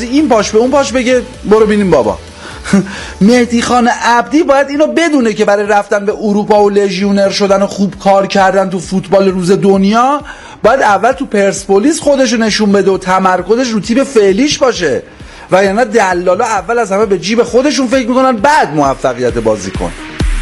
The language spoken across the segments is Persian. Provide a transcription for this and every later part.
این پاش به اون پاش بگه برو بینیم بابا. مهدی خان عبدی باید اینو بدونه که برای رفتن به اروپا و لژیونر شدن و خوب کار کردن تو فوتبال روز دنیا باید اول تو پرسپولیس خودشو نشون بده و تمرکزش رو تیم فعلیش باشه، و یعنی دلالا اول از همه به جیب خودشون فکر میکنن بعد موفقیت بازیکن.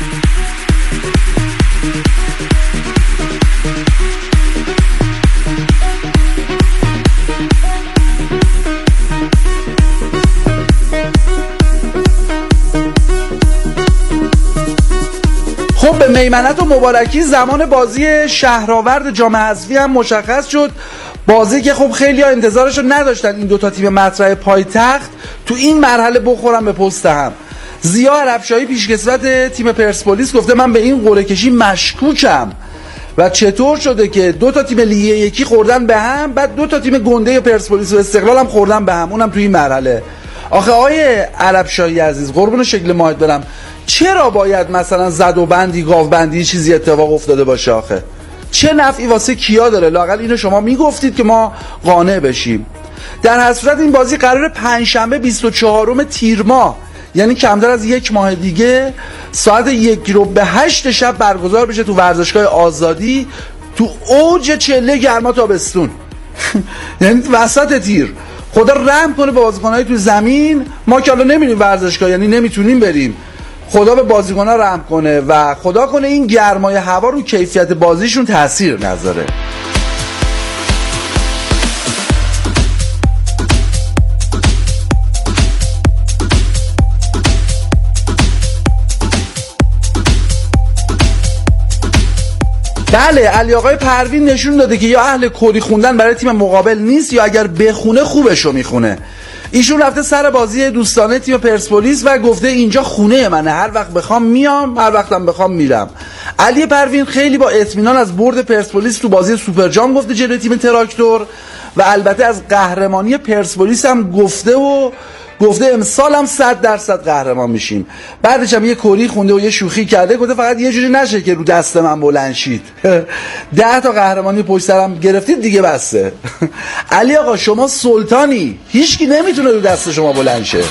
خب به میمنت و مبارکی زمان بازی شهرآورد جام حذفی هم مشخص شد. بازی که خب خیلی ها انتظارشو نداشتن این دوتا تیم مطرح پایتخت تو این مرحله بخورن به پست هم. ضیا عربشاهی پیشکسوت تیم پرسپولیس گفته من به این قرعه کشی مشکوکم و چطور شده که دوتا تیم لیگ یکی خوردن به هم، بعد دوتا تیم گنده پرسپولیس و استقلال هم خوردن به هم، اونم تو این مرحله. آخه آقای عربشاهی عزیز قربون شکل ماهت برم، چرا باید مثلا زد و بندی گاو بندی چیزی اتفاق افتاده باشه؟ آخه چه نفعی واسه کیا داره؟ لااقل اینو شما میگفتید که ما قانع بشیم. در هر صورت این بازی قراره پنجشنبه 24 تیر ماه، یعنی کمتر از یک ماه دیگه ساعت 7:45 شب برگزار بشه تو ورزشگاه آزادی، تو اوج چله گرما تابستون. یعنی وسط تیر. خدا رحم کنه به بازیکن‌های تو زمین. ما که حالا نمیریم ورزشگاه، یعنی نمیتونیم بریم، خدا به بازیکن‌ها رحم کنه و خدا کنه این گرمای هوا رو کیفیت بازیشون تاثیر نذاره. بله، علی آقای پروین نشون داده که یا اهل کری خوندن برای تیم مقابل نیست یا اگر بخونه خوبشو میخونه. ایشون رفته سر بازی دوستانه تیم پرسپولیس و گفته اینجا خونه منه، هر وقت بخوام میام، هر وقتم بخوام میرم. علی پروین خیلی با اطمینان از برد پرسپولیس تو بازی سوپر جام گفته جلوی تیم تراکتور و البته از قهرمانی پرسپولیس هم گفته امسال هم 100% قهرمان میشیم. بعدش هم یه کری خونده و یه شوخی کرده، گفته فقط یه جوری نشه که رو دست من بلند شید. 10 تا قهرمانی پشت سرم گرفتید دیگه بسته. علی آقا شما سلطانی، هیچکی نمیتونه رو دست شما بلند شه.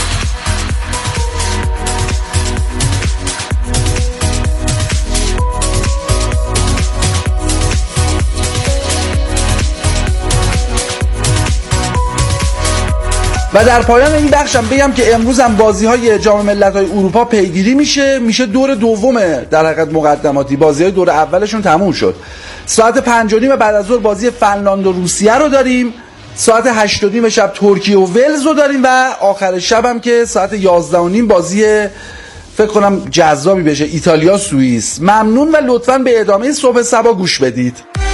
و در پایان این بخشم بگم که امروز هم بازی‌های جام ملت‌های اروپا پیگیری میشه دور دومه، در حقیقت مقدماتی بازی‌های دور اولشون تموم شد. ساعت 5:30 بعد از ظهر بازی فنلاند و روسیه رو داریم، ساعت 8:30 شب ترکیه و ولز رو داریم و آخر شب هم که ساعت 11:30 بازی فکر کنم جذابی بشه، ایتالیا سوئیس. ممنون و لطفاً به ادامه صبح صبا گوش بدید.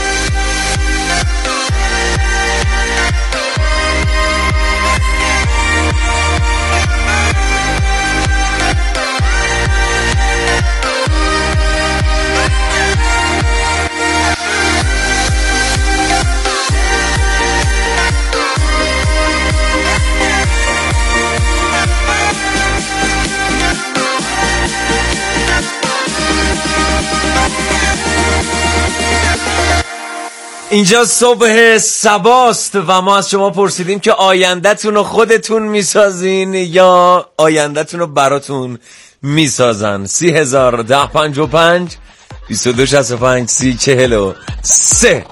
اینجا صبح صباست و ما از شما پرسیدیم که آینده‌تون رو خودتون میسازین یا آینده‌تون رو براتون میسازن. 301055 2265 3043.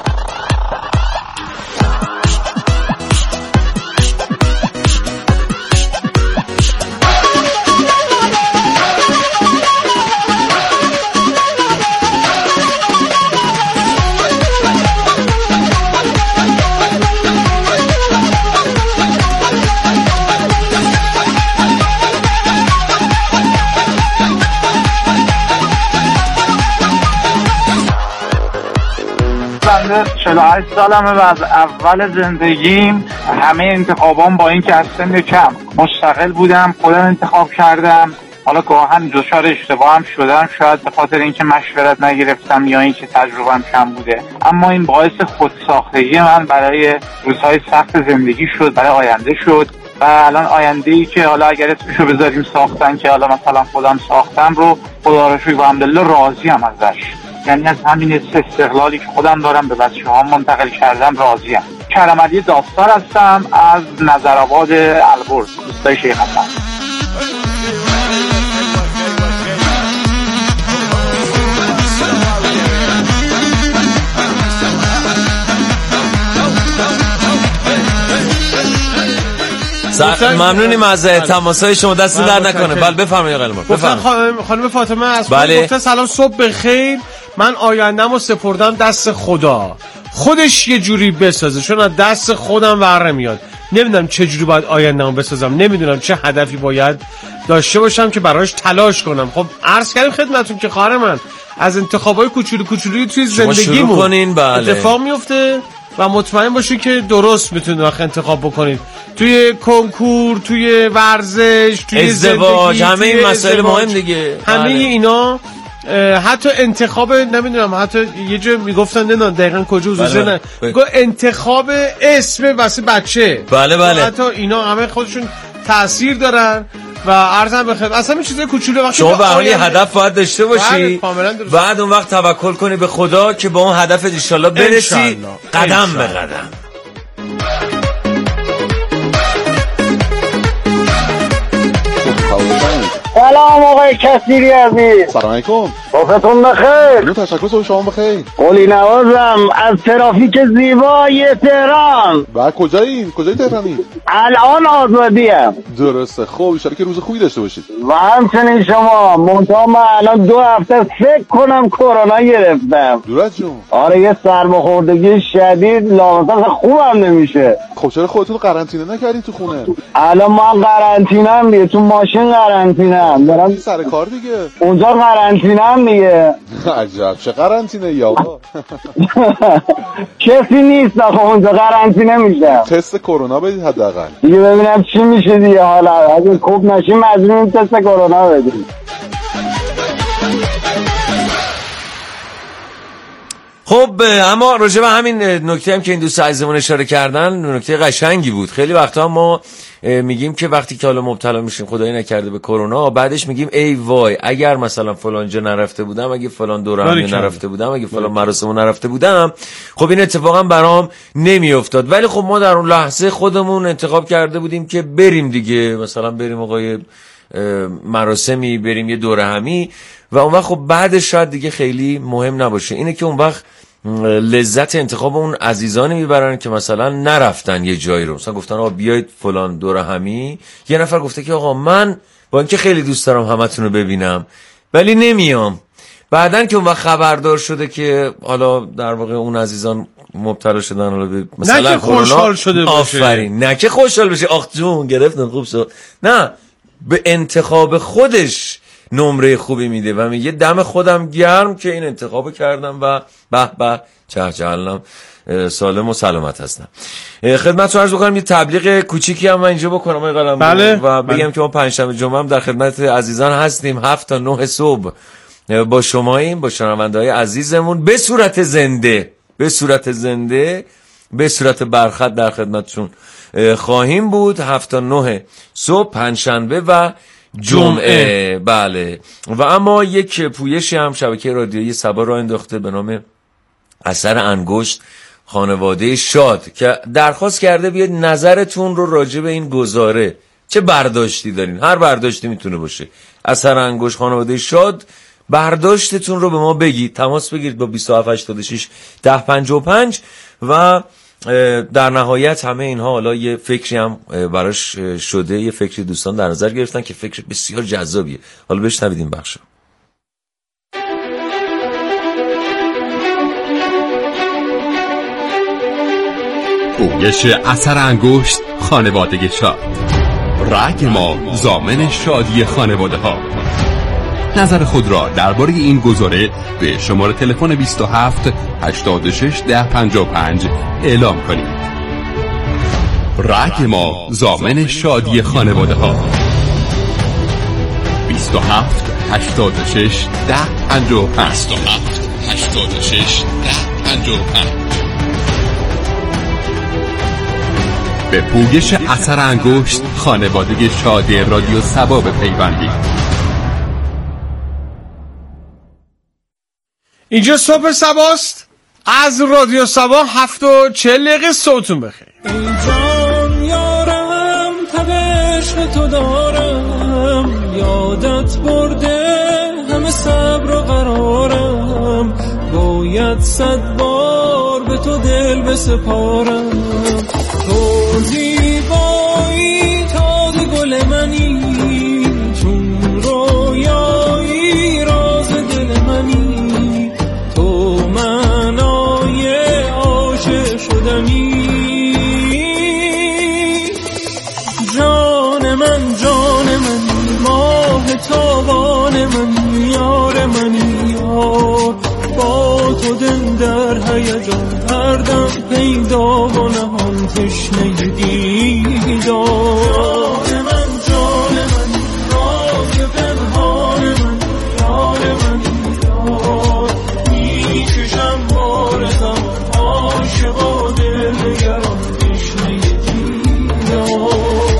بنده 48 سالمه و از اول زندگیم همه انتخابام با این که از سن کم مستقل بودم، خودم انتخاب کردم. حالا گاهن دچار اشتباه هم شدم، شاید به خاطر اینکه مشورت نگرفتم یا اینکه تجربه‌ام کم بوده، اما این باعث خودساختگی من برای روزهای سخت زندگی شد، برای آینده شد. و الان آینده‌ای که حالا اگر اسمشو بذاریم ساختن، که حالا مثلا خودم ساختم رو خدا رو شکر و الحمدلله راضیم ازش. یعنی از همین استقلالی که خودم دارم به بچه‌هام منتقل کردم راضیم. کرم علی داستار هستم از نظرآباد البرز، روستای شیخ حسن. ممنونیم از تماسهای شما، دست در نکنه. بله بفرمایید آقای علم‌آباد. بفرمایید. خانم فاطمه از بله. گفته سلام صبح بخیر، من آینده‌مو سپردم دست خدا، خودش یه جوری بسازه، چون از دست خودم ور نمیاد. نمیدونم چه جوری باید آینده‌مو بسازم، نمیدونم چه هدفی باید داشته باشم که براش تلاش کنم. خب عرض کردم خدمتتون که خواهر من از انتخابای کوچولویی توی زندگیمون اتفاق میفته و مطمئن باشید که درست میتونید وقت انتخاب بکنید. توی کنکور، توی ورزش، توی ازدواج، زندگی، همه این مسائل مهم دیگه. همه اینا، حتی انتخاب، نمیدونم، حتی یه جا میگفتن نمیدونم دقیقاً کجا حضور نه، انتخاب اسم واسه بچه. بله. حتی اینا همه خودشون تأثیر دارن و عرضم بخیر. اصلا این چیزای کوچولو وقتی شما به حال یه هدف باید داشته باشی، بعد اون وقت توکل کنی به خدا که با اون هدفت ان شاءالله برسی قدم به قدم. سلام آقای کثیری عزیز. سلام علیکم. وقتتون بخیر. تشکر، صبح شما بخیر. قلی نوازم از ترافیک زیبای تهران. و کجایی تهرانی؟ الان آزادیم. درسته. خب ان شاءالله که روز خوبی داشته باشید. و همچنین شما. منتها من الان 2 هفته فکر کنم کرونا گرفتم. دورت جون. آره یه سرماخوردگی شدید، لامصب خوبم نمیشه. خب چرا خودتون قرنطینه نکردین تو خونه؟ الان من قرنطینه‌ام دیگه، تو ماشین قرنطینه‌ام دارم سر کار دیگه. اونجا قرنطینه‌ام دیگه. عجب چه قرنطینه ای آقا. کسی نیست آقا اونجا قرنطینه میشم. تست کرونا بدید حداقل دیگه ببینم چی میشه دیگه. حالا اگه خوب نشیم مجبوریم تست کرونا بدیم. خب اما راجع به همین نکته هم که این دوست عزیزمون اشاره کردن، نکته قشنگی بود. خیلی وقتا ما میگیم که وقتی که حالا مبتلا میشیم، خدایی نکرده به کرونا، بعدش میگیم ای وای اگر مثلا فلان جا نرفته بودم، اگه فلان دوره هم نرفته بودم، اگه فلان مراسمو نرفته بودم، خب این اتفاقا برام نمیافتاد. ولی خب ما در اون لحظه خودمون انتخاب کرده بودیم که بریم دیگه، مثلا بریم آقای مراسمی، بریم یه دوره همی، و اون وقت خب بعدش شاید دیگه خیلی مهم نباشه. اینه که اون وقت لذت انتخاب اون عزیزانی میبرن که مثلا نرفتن یه جایی رو، مثلا گفتن آقا بیایید فلان دوره همی، یه نفر گفته که آقا من با اینکه خیلی دوست دارم همتون رو ببینم ولی نمیام، بعدن که اون وقت خبردار شده که حالا در واقع اون عزیزان مبتلا شدن، حالا مثلا نه که خوشحال شده باشه، آفرین، نه که خوشحال بشه آخ جون گرفتن خوب شد، نه، به انتخاب خودش نمره خوبی میده و میگه دم خودم گرم که این انتخابو کردم و به به چهچهلم سالم و سلامت هستم. خدمتتون عرض بکنم یه تبلیغ کوچیکی هم من اینجا بکنم آقای قلمرو، بله. و بگم که ما پنجشنبه جمعه هم در خدمت عزیزان هستیم 7 تا 9 صبح با شماییم، با شنونده‌های عزیزمون به صورت زنده، به صورت برخط در خدمتشون خواهیم بود 7 تا 9 صبح پنجشنبه و جمعه. بله. و اما یک پویشی هم شبکه رادیویی سبا راه انداخته به نام اثر انگشت خانواده شاد که درخواست کرده بیاد نظرتون رو راجع به این گزاره، چه برداشتی دارین، هر برداشتی میتونه باشه، اثر انگشت خانواده شاد، برداشتتون رو به ما بگید. تماس بگیرید با 2786 1055 و در نهایت همه اینها حالا یه فکری هم براش شده، یه فکری دوستان در نظر گرفتن که فکر بسیار جذابیه. حالا بشنوید این بخشو. پویش اثر انگشت خانواده شاد، رگ ما ضامن شادی خانواده ها. نظر خود را درباره این گزاره به شماره تلفن 27 86 1055 اعلام کنید. رگ ما ضامن شادی خانواده ها. 27 86 1055 27 86 1055. به پویش اثر انگشت خانواده شاد رادیو سبا بپیوندید. اینجا صبح سباست، از رادیو سبا 7:40 صوتون بخیر. ای جان یارم عشق تو دارم، یادت برده همه صبر و قرارم، باید 100 بار به تو دل بسپارم. تو زیبایی تاج گل منی، چون رویایی راز دل منی، تو منای عاشق شدنی. جان من ماه تابان من، یار منی یار، با تو دل در هیجان هر دم پیدا و نهان تشنه دیدار. جان من راز پنهان من، یار منی یار، میکشم بار زمان عاشق و دل نگران تشنه دیدار.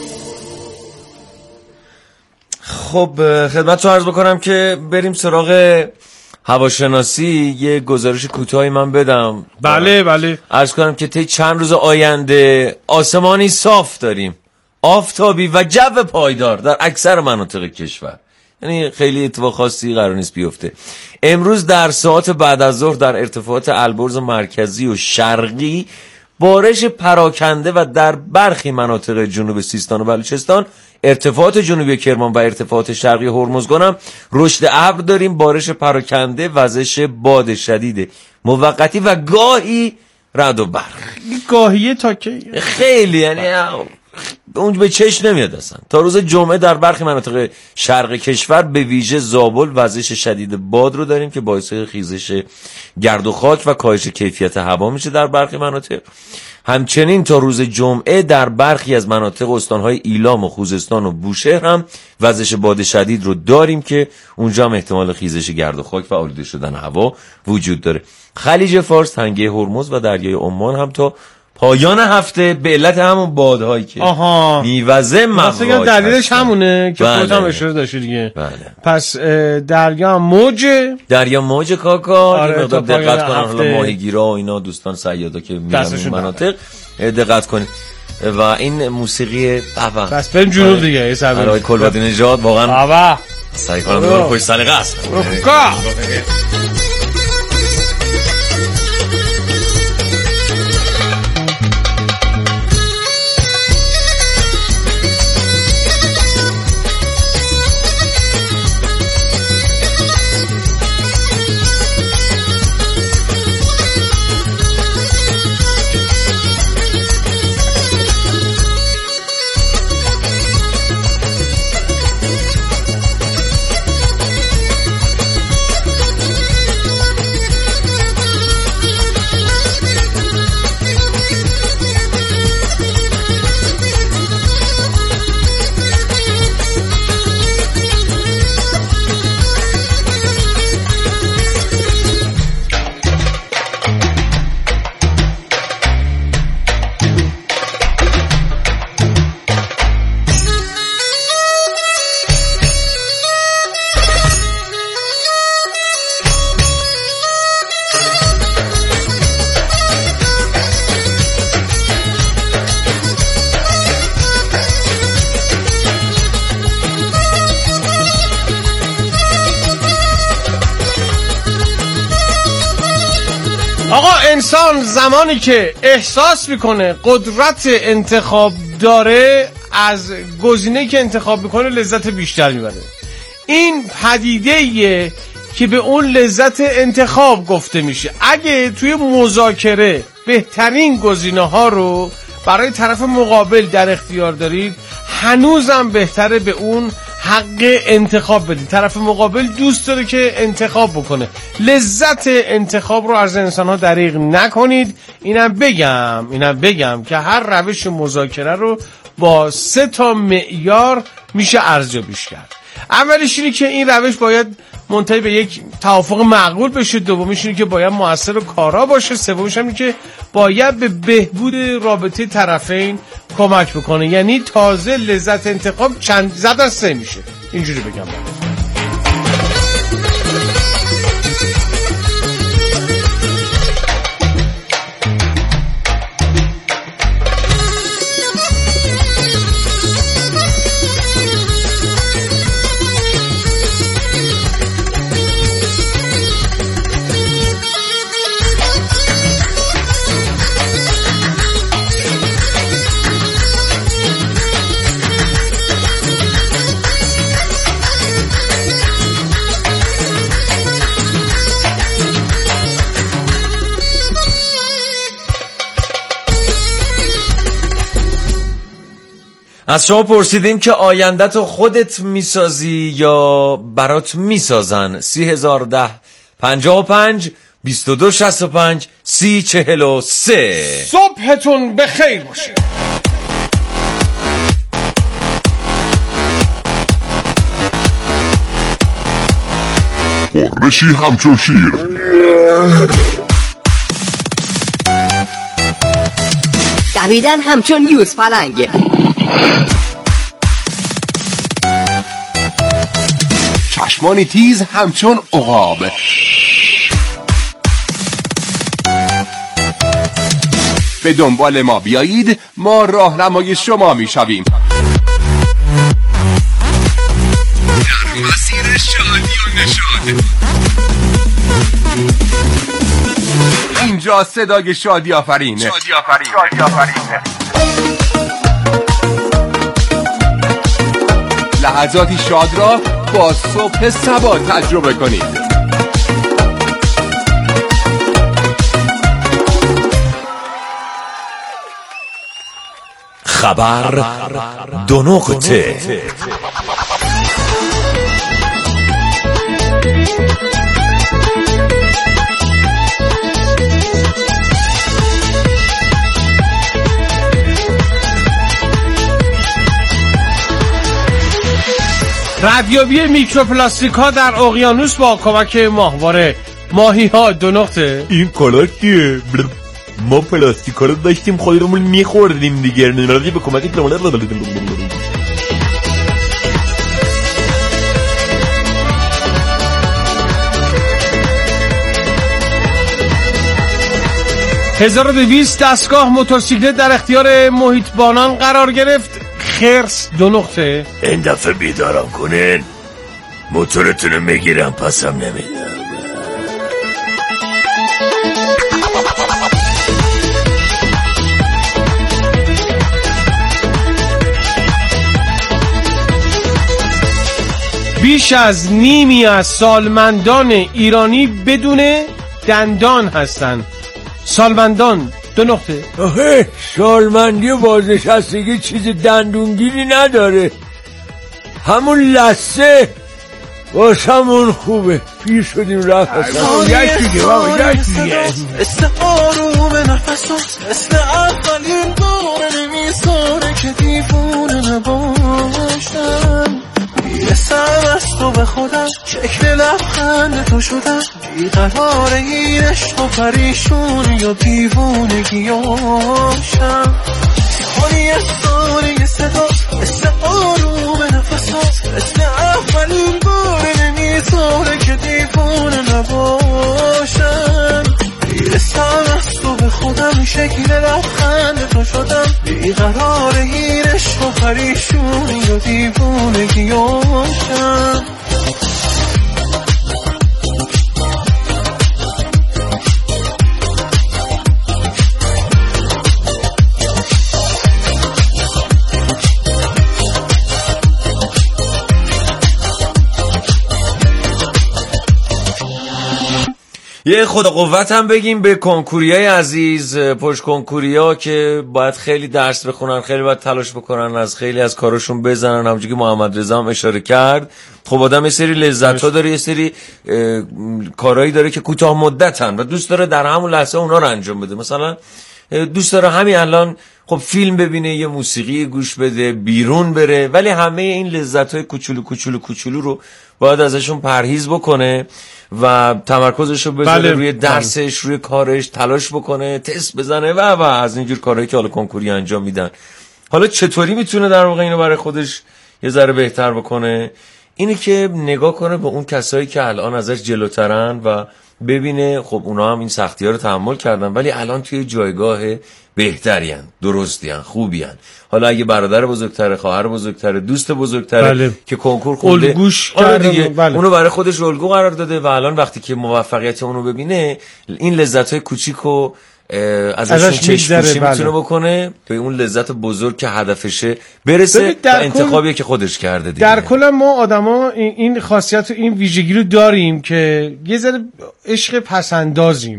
خب خدمتتون عرض بکنم که بریم سراغ هواشناسی. یه گزارش کوتاهی من بدم. بله. عرض کنم که طی چند روز آینده آسمانی صاف داریم، آفتابی و جو پایدار در اکثر مناطق کشور. یعنی خیلی اتفاق خاصی قرار نیست بیفته. امروز در ساعات بعد از ظهر در ارتفاعات البرز مرکزی و شرقی بارش پراکنده و در برخی مناطق جنوب سیستان و بلوچستان، ارتفاعات جنوبی کرمان و ارتفاعات شرقی هرمزگان هم رشد ابر داریم. بارش پراکنده، وزش باد شدید موقتی و گاهی رعد و برق. گاهیه تا کی؟ خیلی، یعنی اون به چشم نمیاد اصلا. تا روز جمعه در برخی مناطق شرق کشور به ویژه زابل وزش شدید باد رو داریم که باعث خیزش گرد و خاک و کاهش کیفیت هوا میشه در برخی مناطق. همچنین تا روز جمعه در برخی از مناطق استانهای ایلام و خوزستان و بوشهر هم وزش باد شدید رو داریم که اونجا هم احتمال خیزش گرد و خاک و آلوده شدن هوا وجود داره. خلیج فارس، تنگه هرمز و دریای عمان هم تا پایان هفته به علت همون بادهایی که میوزه مواج دلیلش همونه که خودت هم اشاره داشتی دیگه. پس دریا موج کاکا. آره، دقت کنن حالا ماهیگیرا و اینا دوستان صیادا که میرن اون مناطق دقت کنید. و این موسیقی پس بریم جنوب دیگه. ای صبر آقای کلبادی نژاد واقعا سعی کنم دوباره خوش سلیقه است. آقا انسان زمانی که احساس میکنه قدرت انتخاب داره، از گزینه‌ای که انتخاب میکنه لذت بیشتر میبره. این پدیده‌ایه که به اون لذت انتخاب گفته میشه. اگه توی مذاکره بهترین گزینه‌ها رو برای طرف مقابل در اختیار دارید، هنوزم بهتره به اون حق انتخاب بدید. طرف مقابل دوست داره که انتخاب بکنه. لذت انتخاب رو از انسان‌ها دریغ نکنید. اینم بگم که هر روش مذاکره رو با 3 معیار میشه ارزیابیش کرد. اولش اینه که این روش باید منتهی به یک توافق معقول بشه. دومیش اینه که باید مؤثر و کارا باشه. سومیش اینه که باید به بهبود رابطه طرفین کمک بکنه. یعنی تازه لذت انتخاب چند زد از 3 میشه. اینجوری بگم. از شما پرسیدیم که آینده‌تو خودت میسازی یا برات میسازن. 3010 55 22 65 30 43. صبحتون بخیر باشه. بشی همچون شیر، دویدن همچون یوز پلنگ، چشمانی تیز همچون عقاب، به دنبال ما بیایید، ما راهنمای شما میشویم در مسیر شادی و نشاط. اینجا صدای شادی آفرینه. لحظاتی شاد را با صبح صبا تجربه کنید. خبر دو نقطه. ردیابی میکروپلاستیک ها در اقیانوس با کمک ماهواره. ماهی ها دو نقطه. این کلاش کیه؟ ما پلاستیک ها رو داشتیم خودمون میخوردیم دیگه، نمیدونم به کمک $1200 دستگاه موتورسیکلت در اختیار محیطبانان قرار گرفت. خرس دو نقطه. این دفعه بیدارم کنین، موتورتونو میگیرم پسم نمیدم. بیش از نیمی از سالمندان ایرانی بدون دندان هستند. سالمندان دو نقطه. آخه سالمندی و بازنشستگی چیز دندونگیری نداره، همون لسه واسمون خوبه. پیر شدیم رفت مثل آروم نفسات، مثل اولین بار نمیذاره که دیوونه نباشم. میرسم از تو به خودم، شکل لبخند تو شدم، بیقرار این عشق و پریشون یا دیوونگیاشم. خونی افسانه صدا، مثل آروم نفسات، مثل اولین بار نمیذاره که دیوونه نباشم. میرسم از تو به خودم، شکل لبخند تو شدم، بیقرار این عشق و پریشون یا دیوونگیاشم. یه خدا قوت هم بگیم به کنکوریای عزیز، پشت کنکوریا که باید خیلی درس بخونن، خیلی باید تلاش بکنن، از خیلی از کارشون بزنن. همونجوری که محمد رضا هم اشاره کرد، خب آدم یه سری لذت‌ها داره، یه سری کارهایی داره که کوتاه مدتن و دوست داره در همون لحظه اونا رو انجام بده. مثلا دوست داره همین الان خب فیلم ببینه، یه موسیقی گوش بده، بیرون بره، ولی همه این لذت‌های کوچولو رو باید ازشون پرهیز بکنه و تمرکزش رو بذاره روی درسش، روی کارش، تلاش بکنه، تست بزنه و از اینجور کارهایی که حالا کنکوری انجام میدن. حالا چطوری میتونه در واقع اینو برای خودش یه ذره بهتر بکنه؟ اینه که نگاه کنه به اون کسایی که الان ازش جلوترن و ببینه خب اونا هم این سختی‌ها رو تحمل کردن ولی الان توی جایگاه بهترین، درستین، خوبین. حالا اگه برادر بزرگتره، خواهر بزرگتره، دوست بزرگتره که کنکور خونده، الگوش دیگه اونو برای خودش الگو قرار داده و الان وقتی که موفقیت اونو ببینه، این لذت‌های کوچیکو ازشون چشم‌پوشی میتونه بکنه به اون لذت بزرگ که هدفشه برسه و انتخابیه که خودش کرده دیگه. در کل ما آدما این خاصیت و این ویژگی رو داریم که یه ذره عشق پسندازیم،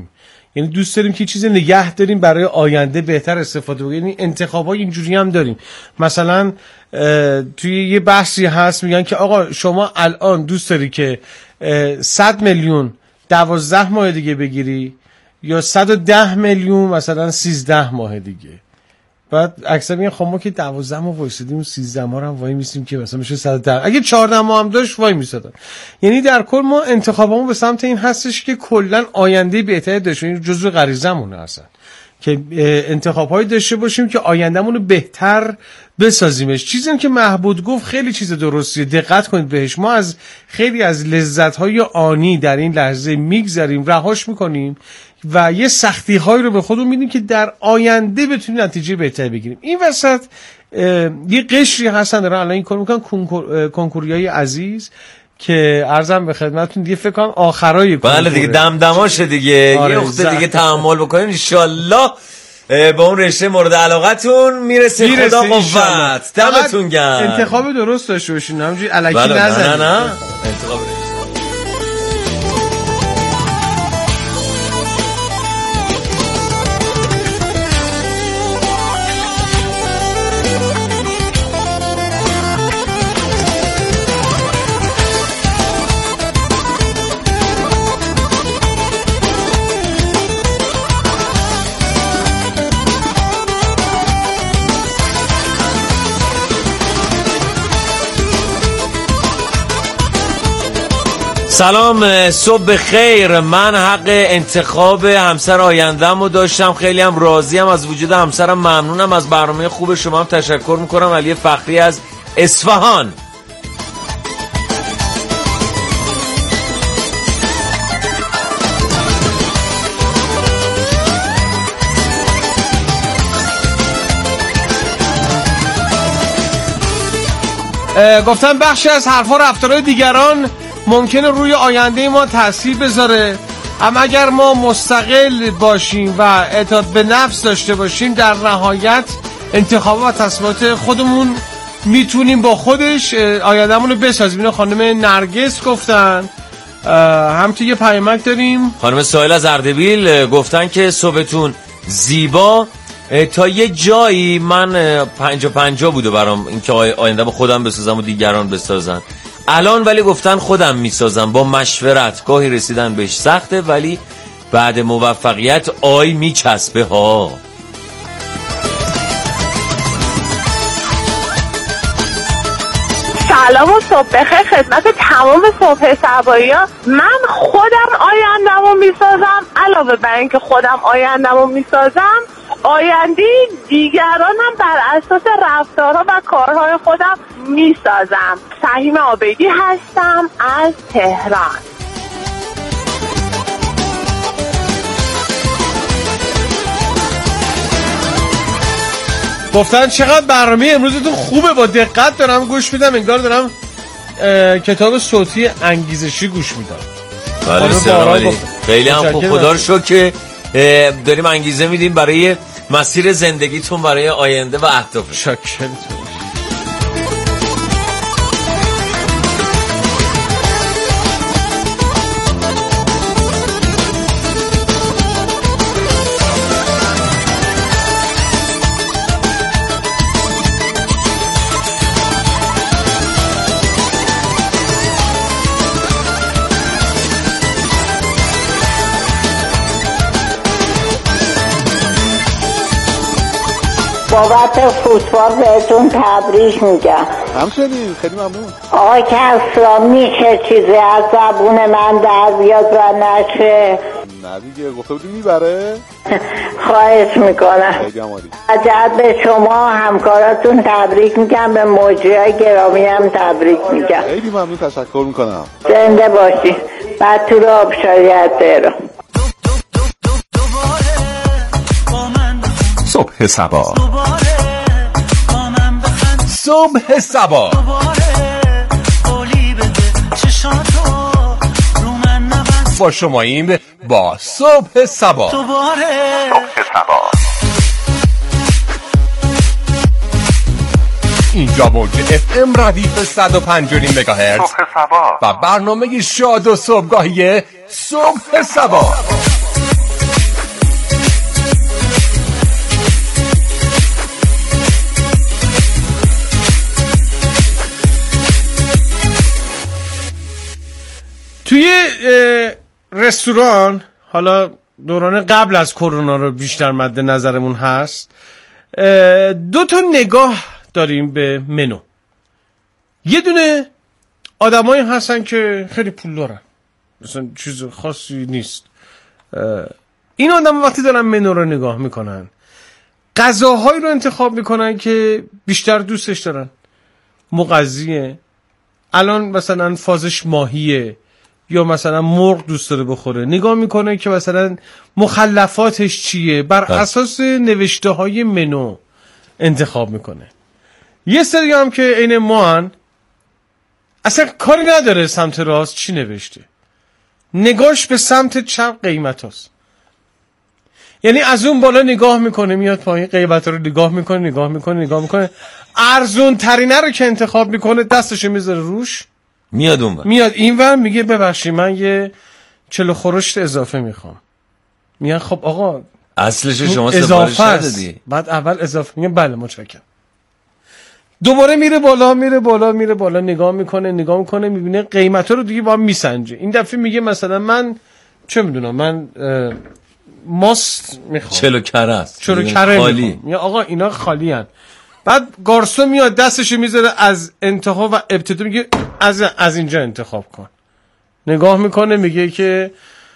یعنی دوست داریم که چیزی نگه داریم برای آینده بهتر استفاده بکنیم. یعنی انتخاب‌های اینجوری هم داریم. مثلا توی یه بحثی هست میگن که آقا شما الان دوست داری که 100 میلیون 12 ماه دیگه بگیری یا 110 میلیون مثلا 13 ماه دیگه. بعد اکثر میگن خب ما که 12 ماه وایسیدیم و 13 ماه هم وای میسیم که مثلا میشه 110. اگه 14 ماه هم داشت وای میسادن. یعنی در کل ما انتخابمون به سمت این هستش که کلا آینده بهتری داشته. این جزء غریزمونه اصلا که انتخاب‌های داشته باشیم که آیندهمون رو بهتر بسازیمش. چیزی که محمود گفت خیلی چیز درستیه، دقت کنید بهش. ما از خیلی از لذت‌های آنی در این لحظه میگذریم، رهاش میکنیم و یه سختی‌هایی رو به خودمون میدیم که در آینده بتونیم نتیجه بهتری بگیریم. این وسط یه قشری هستن دارن الان این کار میکنن، کنکوریای عزیز که عرضم به خدمتتون دیگه فکر کنم آخرای بله دیگه دمدماشه دیگه. آره یه وقت دیگه تحمل بکنین ان شاءالله به اون رشته مورد علاقتون میرسه. خدا قوت. دمتون گرم. انتخاب درست داشته باشین، همینجوری الکی بله نزنید. نه انتخاب درست. سلام، صبح خیر. من حق انتخاب همسر آینده‌مو داشتم، خیلی هم راضیم از وجود همسرم، ممنونم از برنامه خوب شما، هم تشکر میکنم. علی فخری از اصفهان. گفتم بخشی از حرفا و رفتارهای دیگران ممکنه روی آینده ما تاثیر بذاره، اما اگر ما مستقل باشیم و اعتماد به نفس داشته باشیم، در نهایت انتخابات و تصمیمات خودمون میتونیم با خودش آیندهمون رو بسازیم. اینو خانم نرگس گفتن. همچنین یه پیامک داریم خانم سایل از اردبیل گفتن که صبحتون زیبا. تا یه جایی من 50-50 بوده برام اینکه آینده با خودم بسازم و دیگران بسازن. الان ولی گفتن خودم میسازم با مشورت. گاهی رسیدن بهش سخته ولی بعد موفقیت آی میچسبه ها. سلام و صبح بخیر خدمت تمام صبح سبایی ها. من خودم آینده‌مو میسازم، علاوه بر اینکه خودم آینده‌مو میسازم، آینده دیگران هم بر اساس رفتارها و کارهای خودم میسازم. فهیم عابدی هستم از تهران. گفتن چقدر برنامه امروزتون خوبه، با دقت دارم گوش میدم، انگار دارم کتاب صوتی انگیزشی گوش میدم. بله سلام، خیلی هم خوب، خدا رو شکر که داریم انگیزه میدیم برای مسیر زندگیتون، برای آینده و اهداف. شکرتون. بابت فوتبال بهتون تبریک میگم. همچنین خیلی ممنون. آقای کسرا میشه چیزی از زبون من در بیاد و نشه؟ نه دیگه گفته بودی میبره. خواهش میکنم. خیلی عالی. عجب به شما همکاراتون تبریک میگم، به مجریای گرامی هم تبریک میگم. خیلی ممنون، تشکر میکنم. زنده باشی. بعد تو رو آبشاری از تهران. صبح سبا. صبح سبا. با شماییم با صبح سبا. صبح سبا. اینجا موج FM ردیف 105 مگاهرتز. صبح سبا. و برنامه شاد و صبحگاهی صبح سبا. توی رستوران، حالا دوران قبل از کرونا رو بیشتر مد نظرمون هست، 2 تا نگاه داریم به منو. یه دونه آدمایی هستن که خیلی پول دارن، مثلا چیز خاصی نیست. این آدم وقتی دارن منو رو نگاه میکنن، غذاهایی رو انتخاب میکنن که بیشتر دوستش دارن. مغذیه، الان مثلا فازش ماهیه یا مثلا مرغ دوست داره بخوره، نگاه میکنه که مثلا مخلفاتش چیه، بر اساس نوشته های منو انتخاب میکنه. یه سری هم که این ما اصلا کاری نداره سمت راست چی نوشته، نگاش به سمت چپ قیمت هست. یعنی از اون بالا نگاه میکنه میاد پایین، قیمت رو نگاه میکنه، ارزون ترینه رو که انتخاب میکنه دستشو میذاره روش، میاد اینور میگه ببخشید من یه 40 خورشت اضافه میخوام. میگن خب آقا اصلش شما سفارش ندادی. بعد اول اضافه میگه بله متشکرم. دوباره میره بالا نگاه میکنه میبینه قیمتا رو دیگه با میسنجه. این دفعه میگه مثلا من چه میدونم، من ماست میخوام، 40 کره است، 40 کره خالی. یا آقا اینا خالی هن. بعد گارسون میاد دستشو میذاره از انتها و ابتدا میگه از اینجا انتخاب کن. نگاه میکنه میگه که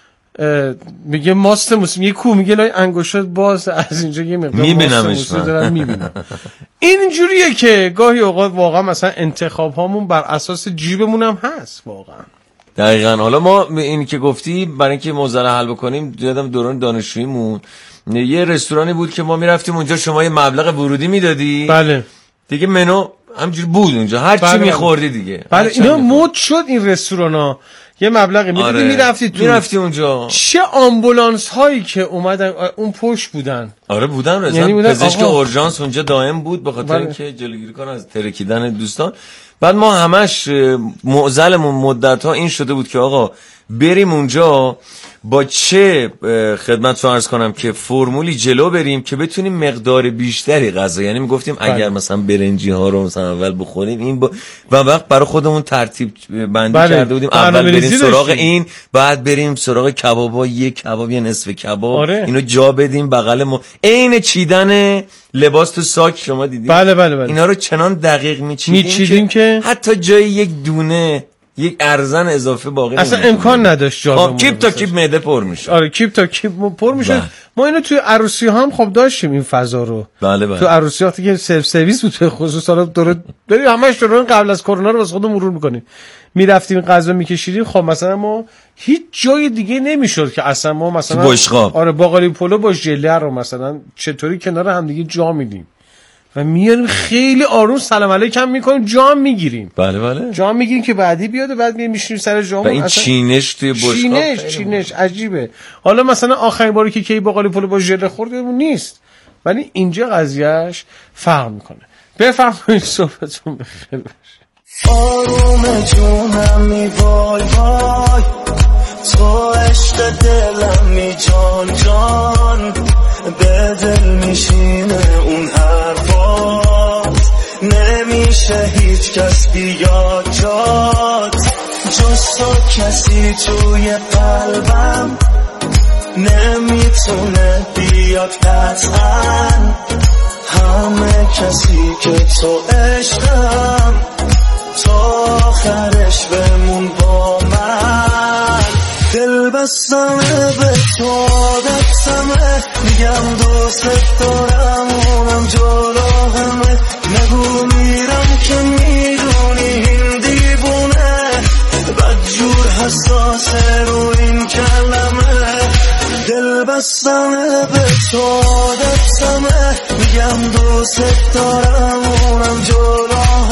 میگه ماست موسی، میگه کو، میگه لای انگشت باز، از اینجا یه مقدار ماست موسی دارم میبینم. اینجوریه که گاهی اوقات واقعا مثلا انتخاب هامون بر اساس جیبمون هم هست واقعا. دقیقاً. حالا ما این که گفتی برای اینکه موضوع حل بکنیم، یادم دوران دانشجوییمون یه رستورانی بود که ما میرفتیم اونجا، شما یه مبلغ ورودی میدادی، بله دیگه منو همجوری بود اونجا، هر چی میخوردی دیگه. بله اینا مد شد این رستورانا، یه مبلغی میدادی میرفتی اونجا. چه آمبولانس هایی که اومدن اون پشت بودن. آره بودن رضا، یعنی پزشک اورژانس اونجا دائم بود به خاطر اینکه جلوگیری کنه از ترکیدن دوستان. بعد ما همش معضلمون مدت‌ها این شده بود که آقا بریم اونجا با چه خدمت رو عرض کنم که فرمولی جلو بریم که بتونیم مقدار بیشتری غذا، یعنی میگفتیم اگر مثلا برنجی ها رو مثلا اول بخوریم این و وقت برای خودمون ترتیب بندی کرده بودیم، اول بریم سراغ این، بعد بریم سراغ کبابا، یک کباب یا نصف کباب، اینو جا بدیم بغل ما، عین چیدن لباس تو ساک شما دیدید. بله. اینا رو چنان دقیق میچیدیم که حتی جای یک دونه یک ارزن اضافه باقی اصلا امکان نداشت جا کیپ تا کیپ معده پر میشه. آره کیپ تا کیپ پر میشه. ما اینو توی عروسی ها هم خب داشتیم این فضا رو. بله. تو عروسی ها که سلف سرویس بود به خصوص، حالا بریم همش دوران قبل از کرونا رو واسه خودمون مرور میکنیم، میرفتیم غذا میکشیدیم. خب مثلا ما هیچ جای دیگه نمیشد که اصلا ما مثلا بشقاب، آره باقالی پلو با ژله رو مثلا چطوری کنار هم دیگه جا میدیم و میاریم خیلی آروم سلام علیکم میکنیم، جام میگیریم. بله جام میگیریم که بعدی بیاد و بعد میشینیم سر جام. و این چینش توی بشقاب چینش عجیبه. حالا مثلا آخرین باری که کی باقالی پلو با ژله خوردیم نیست، ولی اینجا قضیهش فرق میکنه. بفرمایید صحبتون بخیر باشه. آروم جونم وای وای، تو عشق دلم می جان به دل میشینه اون حرفات، نمیشه هیچ کس بیاد جات، جز تو کسی توی قلبم نمیتونه بیاد قطعا، همه کسی که تو عشقم تا آخرش بمون با من، دل بستمه به تو عادتمه، میگم دوست دارم اونم جلو همه، نگو میرم که میدونی این دیوونه، بدجور حساسه رو این کلمه، دل بستمه به تو عادتمه، میگم دوست دارم